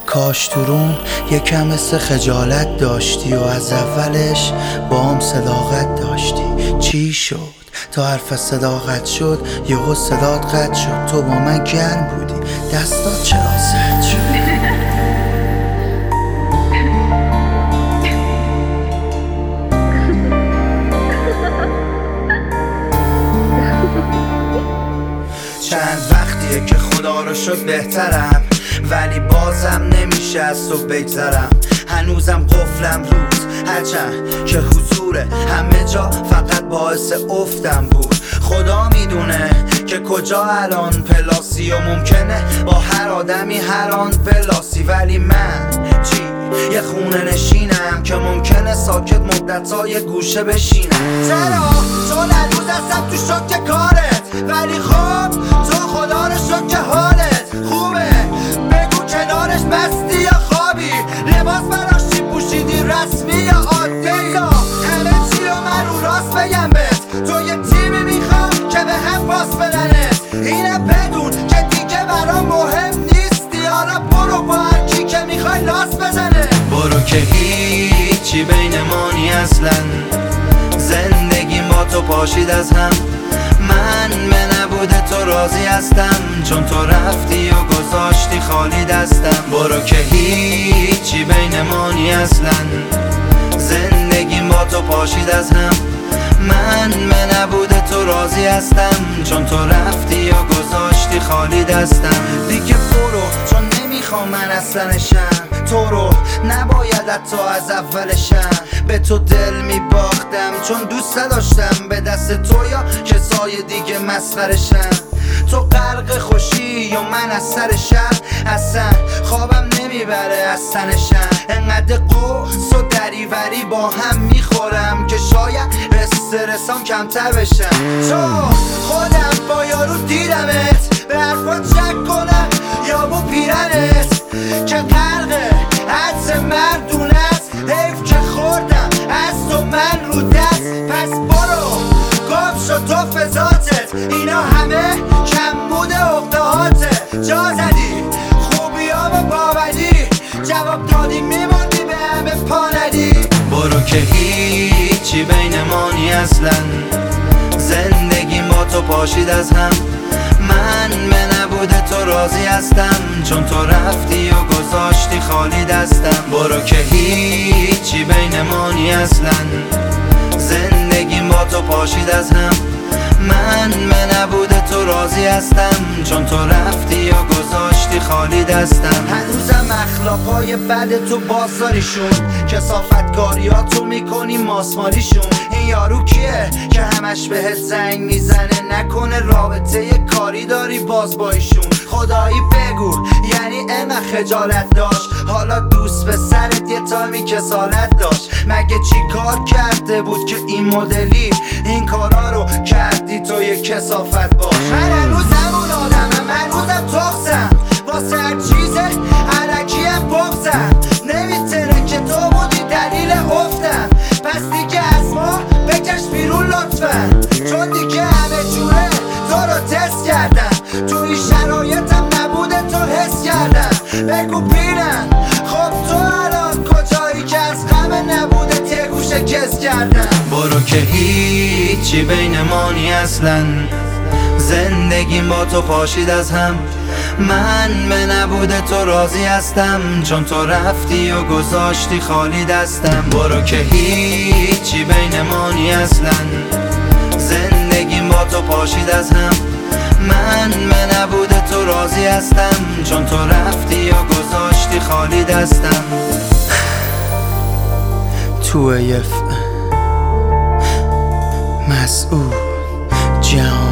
کاش تو روم یکم مثل خجالت داشتی و از اولش با هم صداقت داشتی. چی شد تا حرف صداقت شد یهو صدات قطع شد؟ تو با من گرم بودی، دستات چرا سرد شد؟ چند وقتیه که خدا رو شد بهترم، ولی بازم نمیشه از تو بگذرم. هنوزم قفلم روز هرچند که حضور همه جا فقط باعث افتم بود. خدا میدونه که کجا الان پلاسی و ممکنه با هر آدمی هر آن پلاسی، ولی من چی؟ یه خونه نشینم که ممکنه ساکت مدت‌های گوشه بشینم. چرا؟ چون هنوز هستم تو شوک کارت، ولی خب تو خدا رو شد که حالت خوبه. بگو کنارش مستی یا خوابی، لباس براش چی پوشیدی، رسمی یا عادی؟ یا همه چی رو من رو راست بگم بهت، تو یه تیمی میخوام که به هم پاس بدنت. اینه بدون که دیگه برام مهم نیستی، حالا برو با هر کی که میخوای لاس بزنه. برو که هیچی بین ما نی اصلا، زندگیم با تو پاشید از هم. من به نبود تو راضی هستم، چون تو رفتی و گذاشتی خالی دستم. برو که هیچی بین ما نی اصلا، زندگیم با تو پاشید از هم. من به نبود تو راضی هستم، چون تو رفتی و گذاشتی خالی دستم. دیگه برو چون نمیخوام من اصلا نشم، تو رو نباید حتی از اولشم. به تو دل میباختم چون دوست داشتم به دست تو یا کسای دیگه مسخرشم. تو غرق خوشی یا من از سر شر، اصلا خوابم نمیبره از تنشم. انقدر قوس و دریوری با هم میخورم که شاید استرسام کمتر بشم. تو خودم با یارو دیدمت، به حرفات شک کنم یا با پیرنت که غرق حدس مردون است. حیف که خوردم از تو من رو دست، پس برو گم شد تو فضاتت. اینا همه کم بوده عقدهاته، جا زدی خوبی ها و باوری، جواب دادی میموندی به همه پا ندی. برو که هیچی بین ما نی اصلا، زندگیم با تو پاشید از هم. من به نبود تو راضی هستم، چون تو رفتی و گذاشتی خالی دستم. برو که هیچی بین ما نی اصلا، زندگیم با تو پاشید از هم. من به نبود تو راضی هستم، چون تو رفتی و گذاشتی خالی دستم. هنوزم اخلاقای بد تو بازاریشون، کثافتکاریاتو میکنی ماسمالیشون. این یارو کیه که همش بهت زنگ میزنه؟ نکنه رابطه کاری داری باز با ایشون؟ خدایی بگو یعنی انقدر خجالت داشت؟ حالا دوست به سرت یه تایمی کسالت داشت؟ مگه چی کار کرده بود که این مدلی این کارا رو کردی تو یه کثافت باش؟ من هنوزم اون آدمم، هنوزم تخصم واسه هر چیز علکیم بغزم. نمیتونه که تو بودی دلیل افتم، پس دیگه از ما بکش بیرون لطفا، چون دیگه همه جوره تو رو تست کردم. تو این شرایطم نبوده تو حس کردم. بگو بینم خب تو الان کجایی که از غم نبوده یه گوشه کس کردم. برو که هیچی بین ما نی اصلا، زندگیم با تو پاشید از هم. من به نبود تو راضی هستم، چون تو رفتی و گذاشتی خالی دستم. برو که هیچی بین ما نی اصلا، زندگیم با تو پاشید از هم. من به نبود تو راضی هستم، چون تو رفتی و گذاشتی خالی دستم. تو مسعود جان